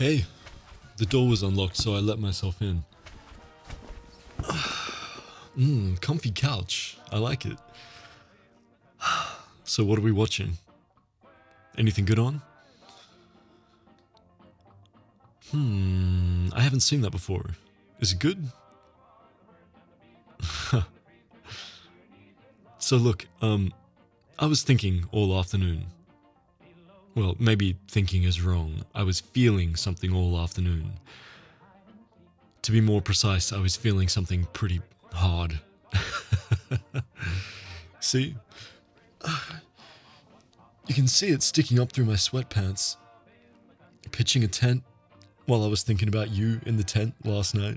Hey, the door was unlocked, so I let myself in. Comfy couch. I like it. So what are we watching? Anything good on? I haven't seen that before. Is it good? So look, I was thinking all afternoon. Well, maybe thinking is wrong. I was feeling something all afternoon. To be more precise, I was feeling something pretty hard. See? You can see it sticking up through my sweatpants. Pitching a tent while I was thinking about you in the tent last night.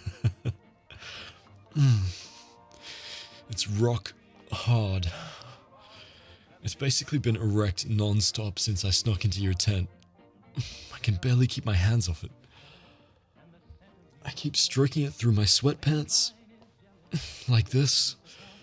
It's rock hard. It's basically been erect non-stop since I snuck into your tent. I can barely keep my hands off it. I keep stroking it through my sweatpants. Like this.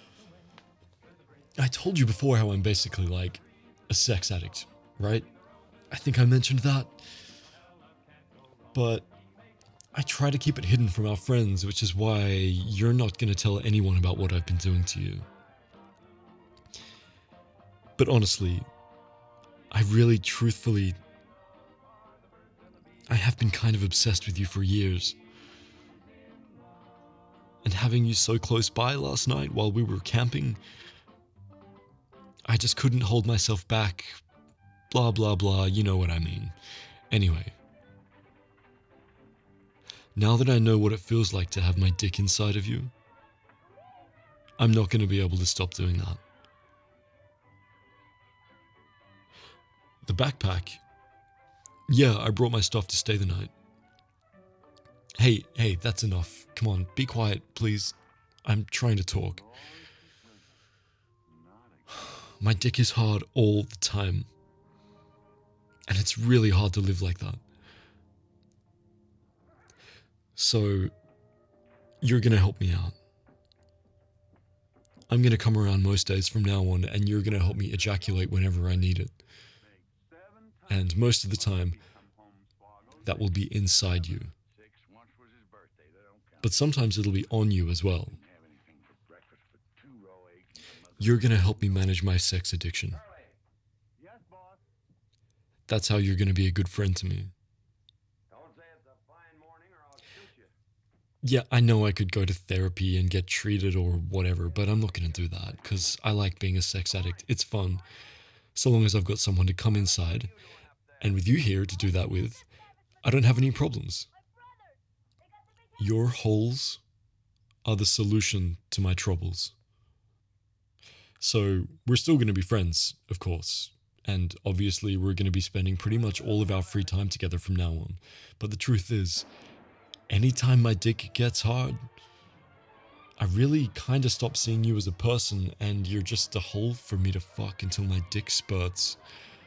I told you before how I'm basically like a sex addict, right? I think I mentioned that. But I try to keep it hidden from our friends, which is why you're not going to tell anyone about what I've been doing to you. But honestly, I really, truthfully, I have been kind of obsessed with you for years. And having you so close by last night while we were camping, I just couldn't hold myself back. Blah, blah, blah, you know what I mean. Anyway. Now that I know what it feels like to have my dick inside of you, I'm not going to be able to stop doing that. The backpack. Yeah, I brought my stuff to stay the night. Hey, that's enough. Come on, be quiet, please. I'm trying to talk. My dick is hard all the time. And it's really hard to live like that. So, you're gonna help me out. I'm gonna come around most days from now on, and you're gonna help me ejaculate whenever I need it. And most of the time, that will be inside you. But sometimes it'll be on you as well. You're gonna help me manage my sex addiction. That's how you're gonna be a good friend to me. Yeah, I know I could go to therapy and get treated or whatever, but I'm not gonna do that, because I like being a sex addict. It's fun, so long as I've got someone to come inside. And with you here to do that with, I don't have any problems. Your holes are the solution to my troubles. So, we're still going to be friends, of course. And obviously, we're going to be spending pretty much all of our free time together from now on. But the truth is, anytime my dick gets hard, I really kind of stop seeing you as a person, and you're just a hole for me to fuck until my dick spurts.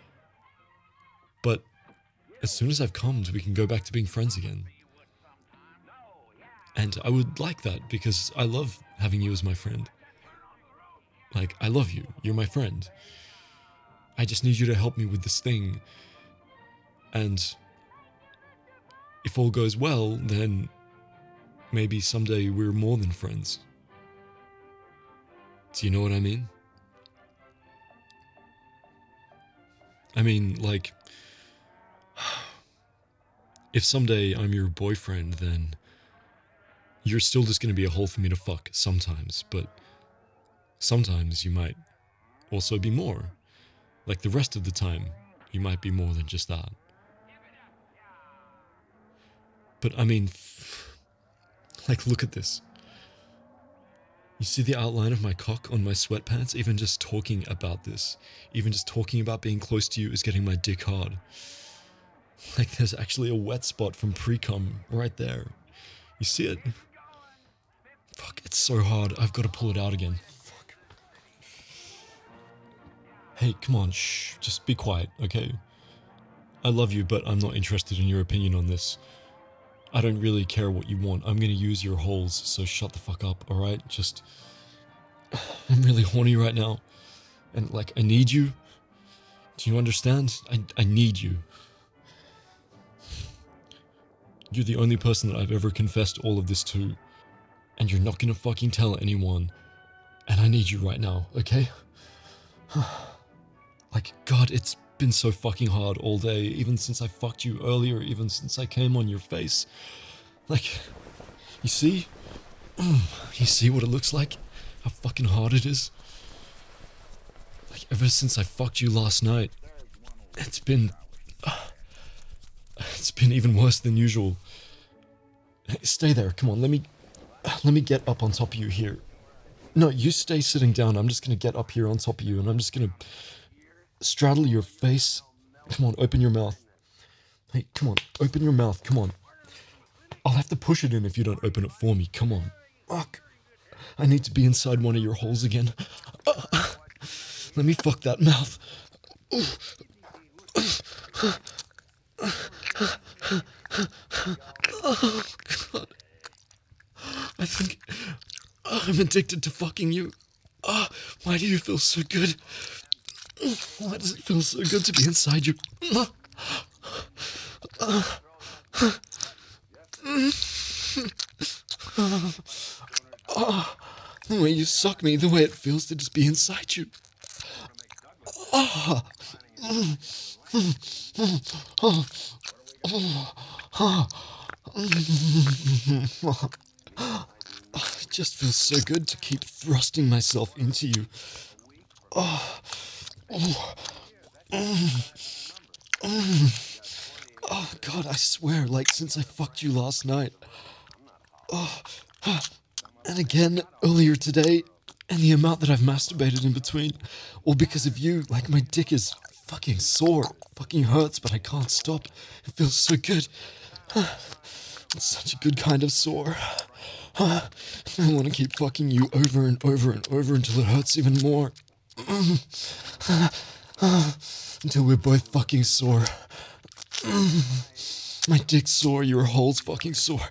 But as soon as I've calmed, we can go back to being friends again. And I would like that, because I love having you as my friend. Like, I love you. You're my friend. I just need you to help me with this thing. And if all goes well, then maybe someday we're more than friends. Do you know what I mean? I mean, like, if someday I'm your boyfriend, then you're still just going to be a hole for me to fuck sometimes, but sometimes you might also be more. Like the rest of the time, you might be more than just that. But I mean, like, look at this. You see the outline of my cock on my sweatpants? Even just talking about this, even just talking about being close to you is getting my dick hard. Like, there's actually a wet spot from pre-cum right there. You see it? Fuck, it's so hard. I've got to pull it out again. Fuck. Hey, come on, shh. Just be quiet, okay? I love you, but I'm not interested in your opinion on this. I don't really care what you want. I'm gonna use your holes, so shut the fuck up, alright? Just... I'm really horny right now. And, like, I need you. Do you understand? I need you. You're the only person that I've ever confessed all of this to. And you're not gonna fucking tell anyone. And I need you right now, okay? Like, God, it's been so fucking hard all day, even since I fucked you earlier, even since I came on your face. Like, you see? You see what it looks like? How fucking hard it is? Like, ever since I fucked you last night, it's been even worse than usual. Stay there, come on, let me get up on top of you here. No, you stay sitting down, I'm just gonna get up here on top of you, and I'm just gonna straddle your face. Come on, open your mouth. Hey, come on, open your mouth, come on. I'll have to push it in if you don't open it for me, come on. Fuck. I need to be inside one of your holes again. Let me fuck that mouth. Oh, God. I think I'm addicted to fucking you. Why do you feel so good? Why does it feel so good to be inside you? The way you suck me, the way it feels to just be inside you. It just feels so good to keep thrusting myself into you. Oh, God, I swear, like, since I fucked you last night. And again, earlier today, and the amount that I've masturbated in between, all because of you. Like, my dick is fucking sore. It fucking hurts, but I can't stop. It feels so good. It's such a good kind of sore. I want to keep fucking you over and over and over until it hurts even more. Until we're both fucking sore. My dick's sore, your hole's fucking sore.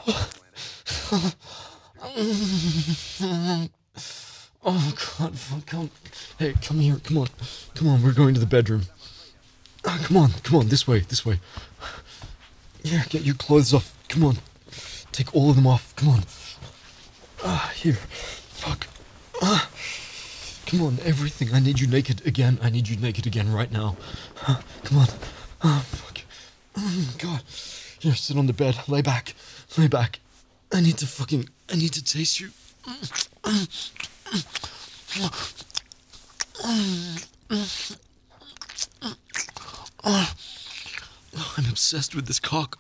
Oh, God, come. Hey, come here, come on. Come on, we're going to the bedroom. Come on, this way. Here, get your clothes off. Come on. Take all of them off. Come on. Here. Fuck. Come on, everything. I need you naked again. I need you naked again right now. Come on. Fuck. God. Here, sit on the bed. Lay back. I need to taste you. I'm obsessed with this cock.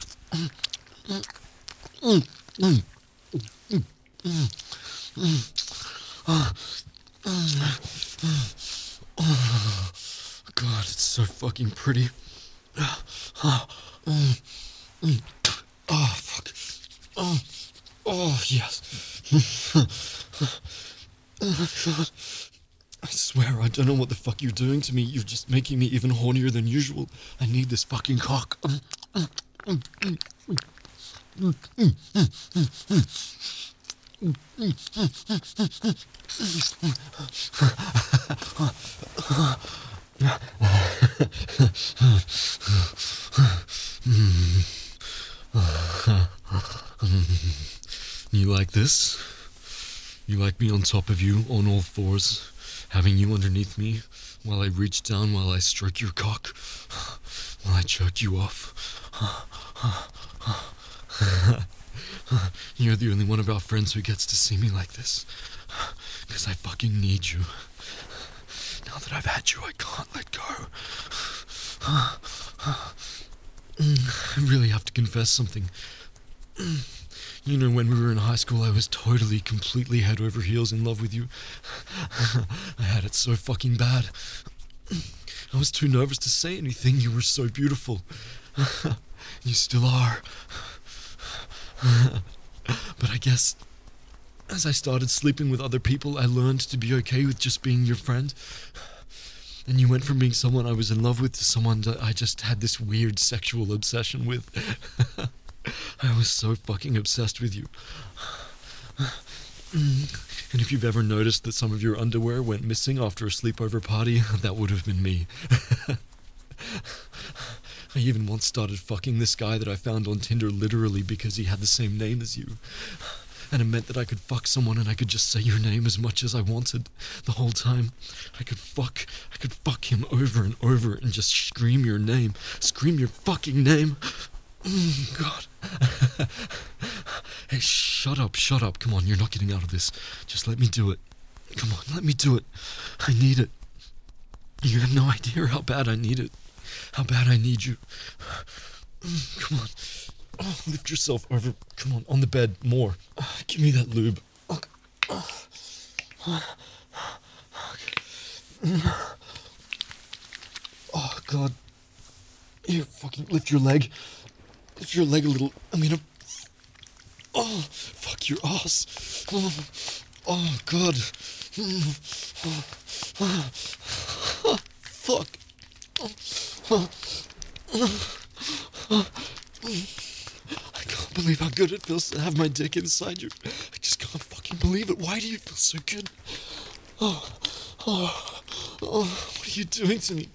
God, it's so fucking pretty. Oh, fuck. Oh, yes. God. I swear, I don't know what the fuck you're doing to me. You're just making me even hornier than usual. I need this fucking cock. You like this? You like me on top of you, on all fours, having you underneath me, while I reach down, while I stroke your cock, while I jerk you off. You're the only one of our friends who gets to see me like this, because I fucking need you. Now that I've had you, I can't let go. I really have to confess something. You know, when we were in high school, I was totally, completely head over heels in love with you. I had it so fucking bad. I was too nervous to say anything. You were so beautiful. You still are. But I guess, as I started sleeping with other people, I learned to be okay with just being your friend. And you went from being someone I was in love with to someone that I just had this weird sexual obsession with. I was so fucking obsessed with you. And if you've ever noticed that some of your underwear went missing after a sleepover party, that would have been me. I even once started fucking this guy that I found on Tinder literally because he had the same name as you. And it meant that I could fuck someone and I could just say your name as much as I wanted the whole time. I could fuck him over and over and just scream your name. Scream your fucking name. God. Hey, shut up. Come on, you're not getting out of this. Just let me do it. Come on, let me do it. I need it. You have no idea how bad I need it. How bad I need you. Come on. Oh, lift yourself over. Come on the bed. More. Give me that lube. Oh, God. Here, fucking lift your leg. Lift your leg a little. I'm gonna... Oh, fuck your ass. Oh, God. Fuck. I can't believe how good it feels to have my dick inside you. I just can't fucking believe it. Why do you feel so good? What are you doing to me?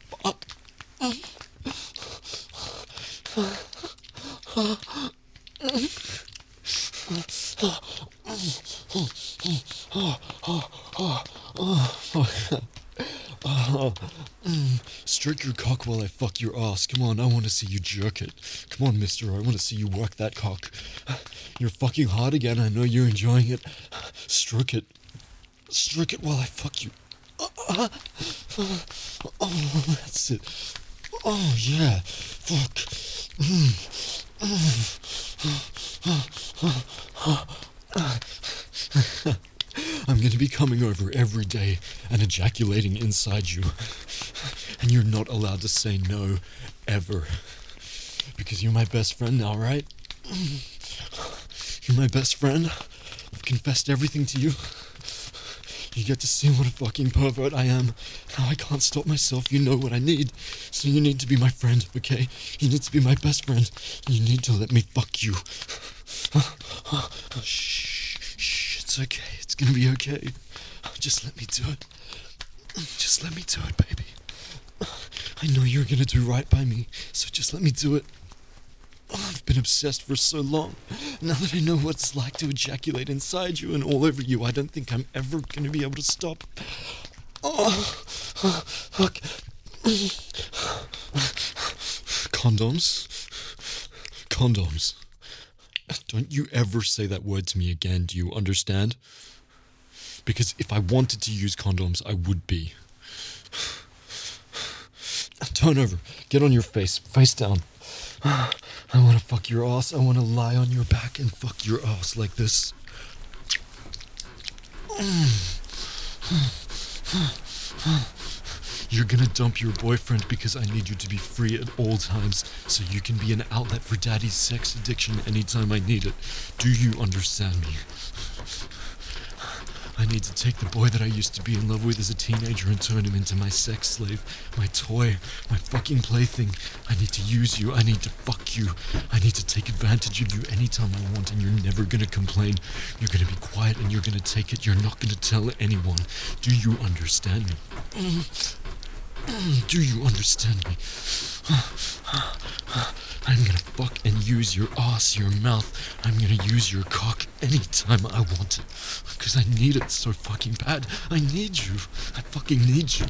Stroke your cock while I fuck your ass. Come on, I want to see you jerk it. Come on, mister, I want to see you work that cock. You're fucking hard again, I know you're enjoying it. Stroke it. Stroke it while I fuck you. Oh, that's it. Oh, yeah. Fuck. I'm gonna be coming over every day and ejaculating inside you. And you're not allowed to say no, ever. Because you're my best friend now, right? You're my best friend. I've confessed everything to you. You get to see what a fucking pervert I am. Now I can't stop myself. You know what I need. So you need to be my friend, okay? You need to be my best friend. You need to let me fuck you. Shh, it's okay. It's gonna be okay. Just let me do it. Just let me do it, baby. I know you're gonna do right by me, so just let me do it. I've been obsessed for so long. Now that I know what it's like to ejaculate inside you and all over you, I don't think I'm ever gonna be able to stop. Fuck. Condoms. Don't you ever say that word to me again, do you understand? Because if I wanted to use condoms, I would be. Turn over. Get on your face. Face down. I want to fuck your ass. I want to lie on your back and fuck your ass like this. You're gonna dump your boyfriend because I need you to be free at all times so you can be an outlet for daddy's sex addiction anytime I need it. Do you understand me? I need to take the boy that I used to be in love with as a teenager and turn him into my sex slave, my toy, my fucking plaything. I need to use you. I need to fuck you. I need to take advantage of you anytime I want, and you're never gonna complain. You're gonna be quiet and you're gonna take it. You're not gonna tell anyone. Do you understand me? Do you understand me? I'm gonna fuck and use your ass, your mouth. I'm gonna use your cock anytime I want it. Because I need it so fucking bad. I need you. I fucking need you.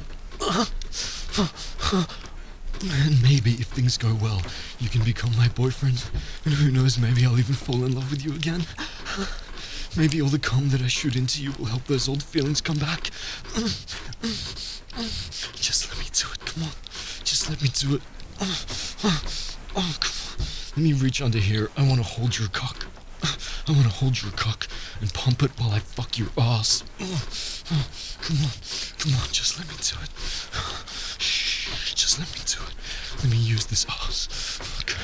And maybe if things go well, you can become my boyfriend. And who knows, maybe I'll even fall in love with you again. Maybe all the cum that I shoot into you will help those old feelings come back. Just let me do it, come on. Just let me do it. Oh, come on. Let me reach under here. I want to hold your cock. I want to hold your cock and pump it while I fuck your ass. Come on, just let me do it. Shh, just let me do it. Let me use this ass.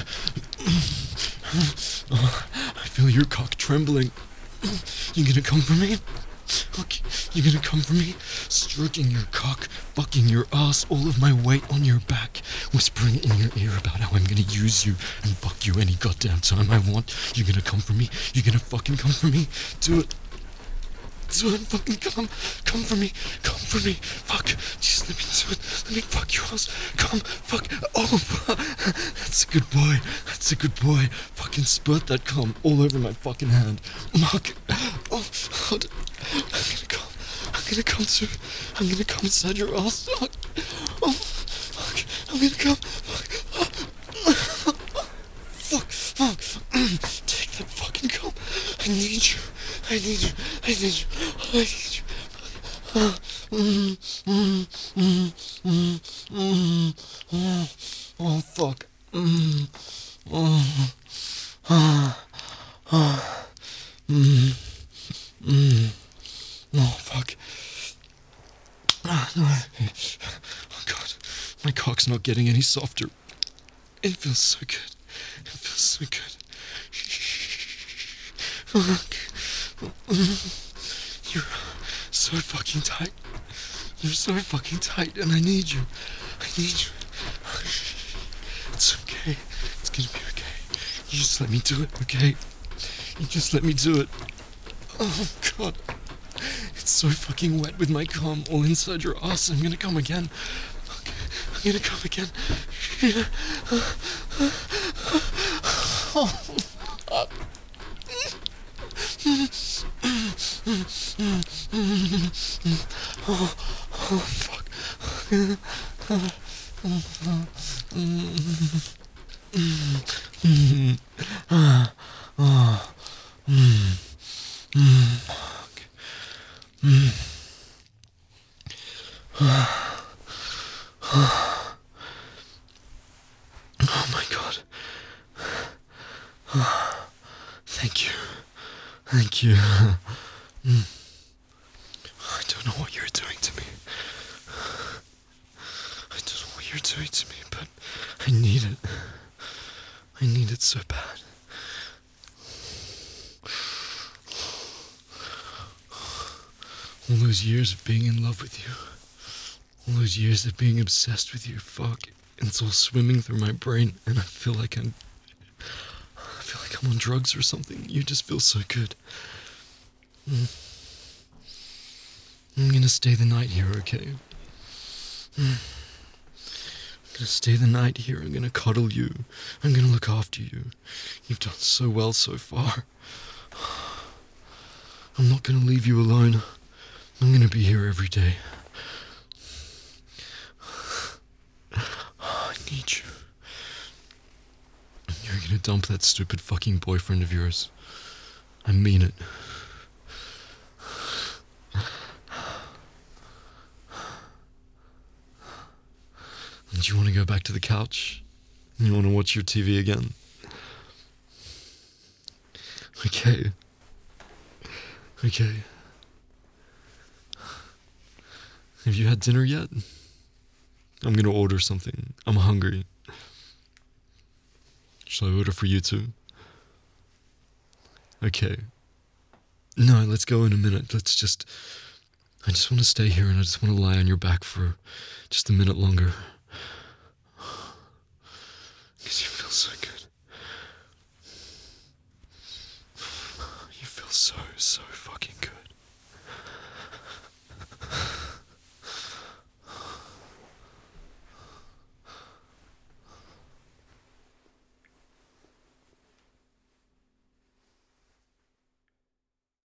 I feel your cock trembling. You gonna come for me? Okay, you gonna come for me? Stroking your cock, fucking your ass, all of my weight on your back, whispering in your ear about how I'm gonna use you and fuck you any goddamn time I want. You gonna come for me? You gonna fucking come for me? Do it. Do it, fucking come for me, fuck, just let me do it, let me fuck your ass, come, fuck, oh, that's That's a good boy. That's a good boy. Fucking spurt that cum all over my fucking hand. Mark. Oh, God. I'm gonna come too. I'm gonna come inside your ass. Oh, fuck. I'm gonna come. Fuck. Take that fucking cum. I need you. I need you. I need you. I need you. Oh, fuck. Oh, fuck. Oh, God. My cock's not getting any softer. It feels so good. It feels so good. You're so fucking tight. You're so fucking tight, and I need you. I need you. It's okay. It's gonna be okay. You just let me do it, okay? You just let me do it. Oh, God. It's so fucking wet with my cum all inside your ass. I'm gonna come again. Okay. I'm gonna come again. Oh, fuck. Oh my God. Thank you. Thank you. I don't know what you're doing to me. I don't know what you're doing to me, but I need it. I need it so bad. All those years of being in love with you. All those years of being obsessed with you. Fuck. It's all swimming through my brain, and I feel like I'm on drugs or something. You just feel so good. I'm gonna stay the night here, okay? I'm gonna stay the night here. I'm gonna cuddle you. I'm gonna look after you. You've done so well so far. I'm not gonna leave you alone. I'm gonna be here every day. I need you. You're gonna dump that stupid fucking boyfriend of yours. I mean it. Do you want to go back to the couch? You want to watch your TV again? Okay. Okay. Have you had dinner yet? I'm gonna order something. I'm hungry. Shall I order for you too? Okay. No, let's go in a minute. I just want to stay here and I just want to lie on your back for just a minute longer. Because you feel so good. You feel so